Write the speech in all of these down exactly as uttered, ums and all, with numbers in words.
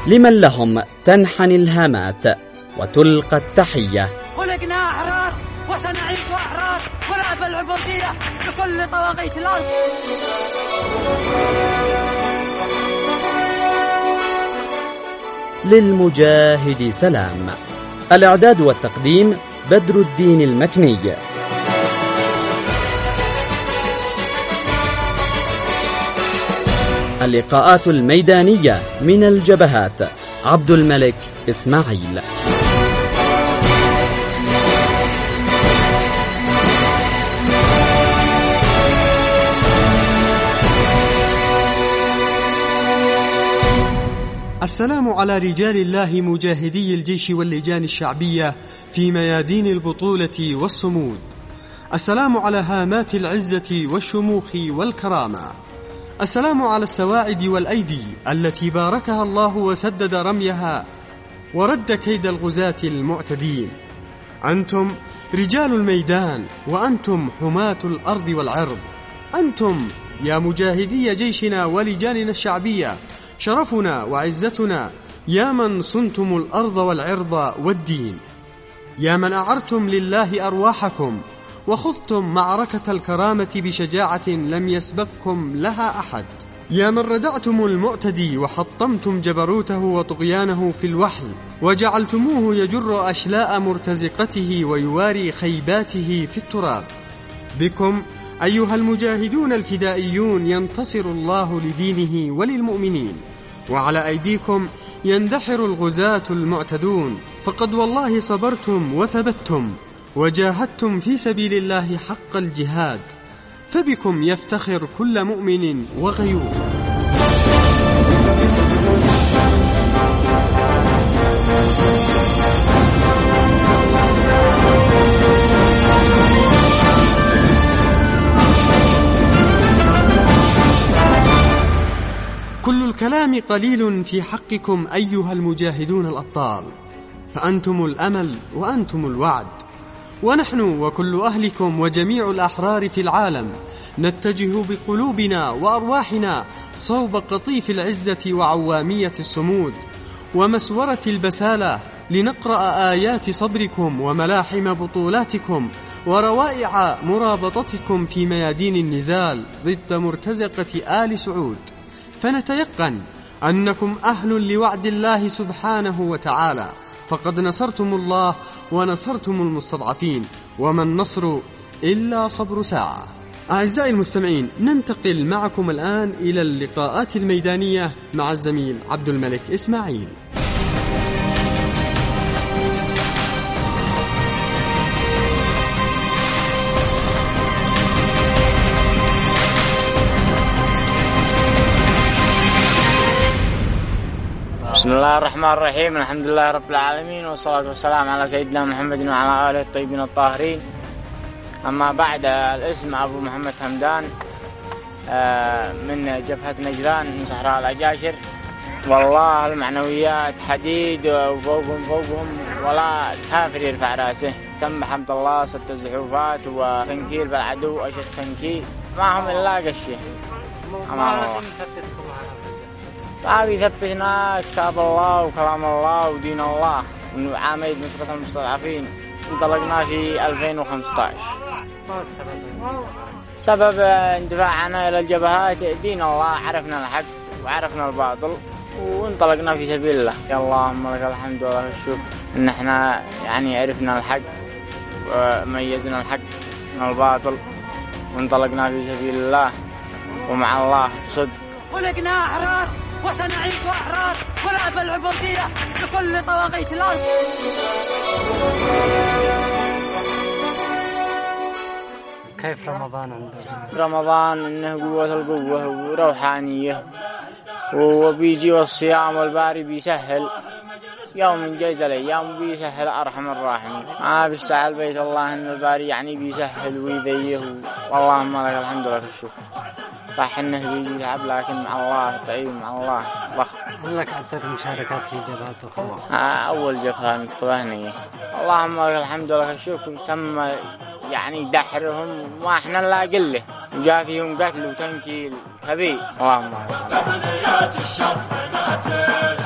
لمن لهم تنحني الهامات وتلقى التحية. خلقنا أحرار وسنعيش أحرار ونعبى العبودية لكل طواغيت الأرض. للمجاهد سلام. الإعداد والتقديم بدر الدين المكني. اللقاءات الميدانية من الجبهات عبد الملك إسماعيل. السلام على رجال الله مجاهدي الجيش واللجان الشعبية في ميادين البطولة والصمود. السلام على هامات العزة والشموخ والكرامة. السلام على السواعد والأيدي التي باركها الله وسدد رميها ورد كيد الغزاة المعتدين. أنتم رجال الميدان وأنتم حماة الأرض والعرض. أنتم يا مجاهدي جيشنا ولجاننا الشعبية شرفنا وعزتنا، يا من صنتم الأرض والعرض والدين، يا من أعرتم لله أرواحكم وخضتم معركة الكرامة بشجاعة لم يسبقكم لها أحد، يا من ردعتم المعتدي وحطمتم جبروته وطغيانه في الوحل وجعلتموه يجر أشلاء مرتزقته ويواري خيباته في التراب. بكم أيها المجاهدون الفدائيون ينتصر الله لدينه وللمؤمنين، وعلى أيديكم يندحر الغزاة المعتدون، فقد والله صبرتم وثبتتم وجاهدتم في سبيل الله حق الجهاد، فبكم يفتخر كل مؤمن وغيور. كل الكلام قليل في حقكم أيها المجاهدون الأبطال، فأنتم الأمل وأنتم الوعد، ونحن وكل أهلكم وجميع الأحرار في العالم نتجه بقلوبنا وأرواحنا صوب قطيف العزة وعوامية الصمود ومسورة البسالة لنقرأ آيات صبركم وملاحم بطولاتكم وروائع مرابطتكم في ميادين النزال ضد مرتزقة آل سعود، فنتيقن أنكم أهل لوعد الله سبحانه وتعالى، فقد نصرتم الله ونصرتم المستضعفين، وما النصر إلا صبر ساعة. أعزائي المستمعين، ننتقل معكم الآن إلى اللقاءات الميدانية مع الزميل عبد الملك إسماعيل. بسم الله الرحمن الرحيم. الحمد لله رب العالمين، والصلاة والسلام على سيدنا محمد وعلى آله الطيبين الطاهرين. أما بعد، الاسم أبو محمد همدان من جبهة نجران من صحراء العجاشر. والله المعنويات حديد وفوقهم فوقهم ولا كافر يرفع راسه. تم حمد الله ست زحوفات وتنكيل بالعدو أشد تنكيل، ما هم إلا قشه أمام الله. ما بيثبتنا كتاب الله وكلام الله ودين الله وعامل نصرة المستضعفين. انطلقنا في ألفين وخمسة عشر. ما السبب؟ سبب اندفاعنا إلى الجبهات دين الله، عرفنا الحق وعرفنا الباطل وانطلقنا في سبيل الله. يا اللهم لك الحمد ولك الشكر إن احنا يعني عرفنا الحق وميزنا الحق من الباطل وانطلقنا في سبيل الله ومع الله صدق. خلقنا أحرار وسنعيش أحرار ونعبى العبودية لكل طواغيت الأرض. كيف رمضان عندك؟ رمضان إنه قوة القوة وروحانية، وبيجي والصيام والباري بيسهل يوم جايز الأيام بيسهل أرحم الراحمين. ما بيستعل بيت الله إن الباري يعني بيسهل ويذيه، واللهم لك الحمد لك الشكر. صح إنه بيجي تعب لكن مع الله تعين مع الله ضخم. هل لك عدة مشاركات في جبهات أخرى؟ أول جبهة ندخلها، اللهم لك الحمد لك الشكر. تم يعني دحرهم وإحنا لا قله، وجاء فيهم قتل وتنكيل كبير. اللهم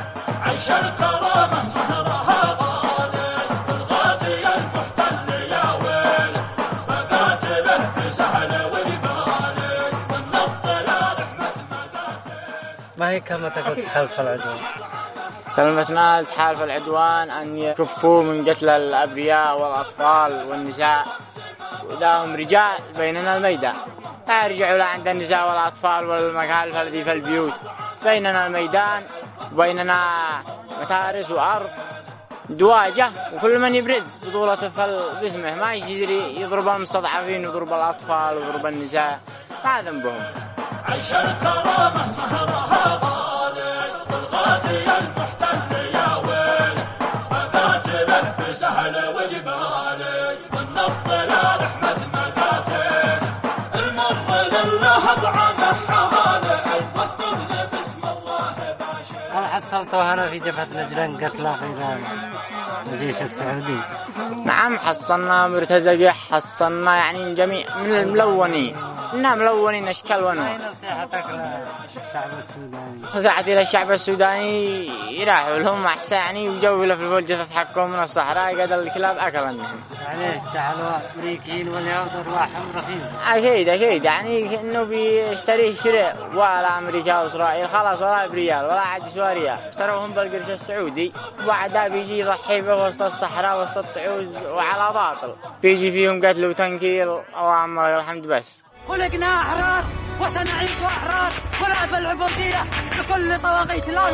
عيش الكرامة مهرها غالي الغازي المحتل يا ويله مقاتله في سهل والبالي والنفط لا رحمة مقاتل. ما هي كلمتك تحالف العدوان؟ كلمتنا لتحالف العدوان أن يكفوا من قتل الأبرياء والأطفال والنساء وداهم رجال بيننا الميدان، لا يرجعوا لا عند النساء والأطفال والمخالف الذي في البيوت. بيننا الميدان وبيننا متارس وأرض دواجة وكل من يبرز بطولة باسمه، ما يجري يضرب المستضعفين ويضرب الأطفال ويضرب النساء، ما ذنبهم. عيش الكرامة مهرها غالي الغازي المحتل يا ويله مقاتله في سهل والبالي والنفط لا رحمة مقاتل المر لله طعمه حاله والثمن باسم الله باشر. هل حصلته هنا في جبهة نجران قتلى في الجيش السعودي؟ نعم حصلنا مرتزقة، حصلنا يعني جميع من الملونين، إنها ملونين أشكال وأنواع. نصيحتك للشعب السوداني؟ نصيحتي للشعب السوداني يراحوا لهم أحسن يعني ويجوا في الفوجة تتحكم من الصحراء قد الكلاب أكلنهم. يعني جعلوا أمريكيين واليهود أرواحهم رخيصة. أكيد أكيد يعني إنه بيشتريه شراء ولا أمريكا وإسرائيل خلاص ولا بريال ولا عاد سواريا اشتروهم بالقرش السعودي وبعدها بيجي يضحي به وسط الصحراء وسط الطعوز وعلى باطل بيجي فيهم قتل وتنكيل. اللهم لك الحمد. بس خلقنا أحرار وسنعيش أحرار ونعب العبودية بكل طواغيت الأرض.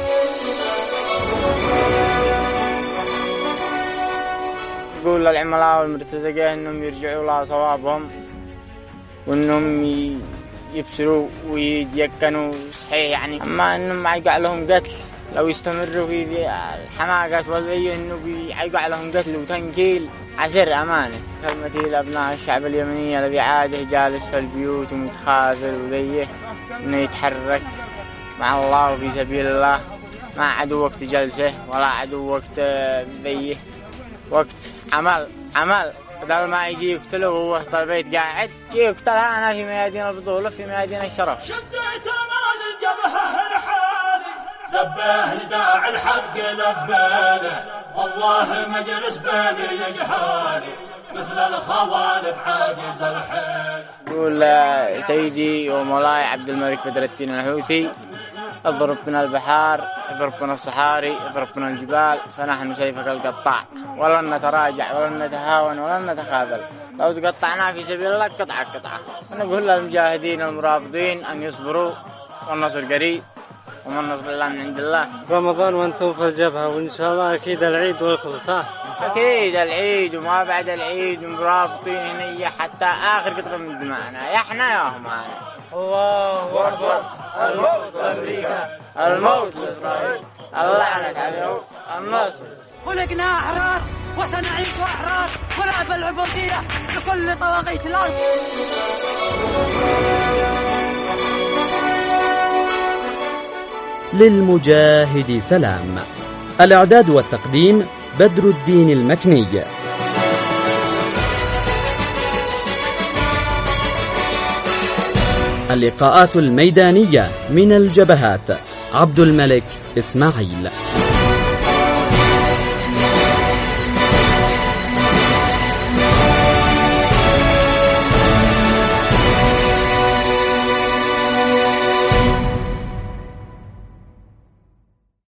يقول للعملاء والمرتزقين إنهم يرجعوا لصوابهم وإنهم يبصروا ويتيقنوا صحيح يعني، أما إنهم ما يقع لهم قتل لو يستمروا في الحماقات والذي إنه بيقع لهم قتل وتنكيل عسر أمانة. كلمتي لأبناء الشعب اليمني الذي عاده جالس في البيوت ومتخاذل وذيه إنه يتحرك مع الله في سبيل الله، ما عدو وقت جلسه ولا عدو وقت ذيه، وقت عمل عمل بدل ما يجي يقتله وهو وسط البيت قاعد يجي يقتلها أنا في ميادين البطولة في ميادين الشرف. شديت أنا للجبهة الحالي لبيه داعي الحق لبيله والله مجلس بيني يجهالي مثل الخوالف عاجز الحيل. يقول سيدي ومولاي عبد الملك بدر الدين الحوثي اضرب من البحار اضرب من الصحاري اضرب من الجبال فنحن سيفك القطاع ولن نتراجع ولن نتهاون ولن نتخاذل، لو تقطعنا في سبيل الله قطعة قطعة. ونقول للمجاهدين المرابطين أن يصبروا والنصر قريب ومن النصر الله من عند الله. رمضان وانتم في الجبهة وإن شاء الله أكيد العيد والخلصة. أكيد العيد وما بعد العيد مرابطين هنا حتى آخر قطرة من دماءنا يا إحنا يا هم. الله أكبر. الموت لأمريكا الموت لإسرائيل اللعنة عليهم النصر. خلقنا أحرار وسنعيش أحرار ونعب العبودية بكل طواغيت الأرض. للمجاهد سلام. الإعداد والتقديم بدر الدين المكني. اللقاءات الميدانية من الجبهات عبد الملك إسماعيل.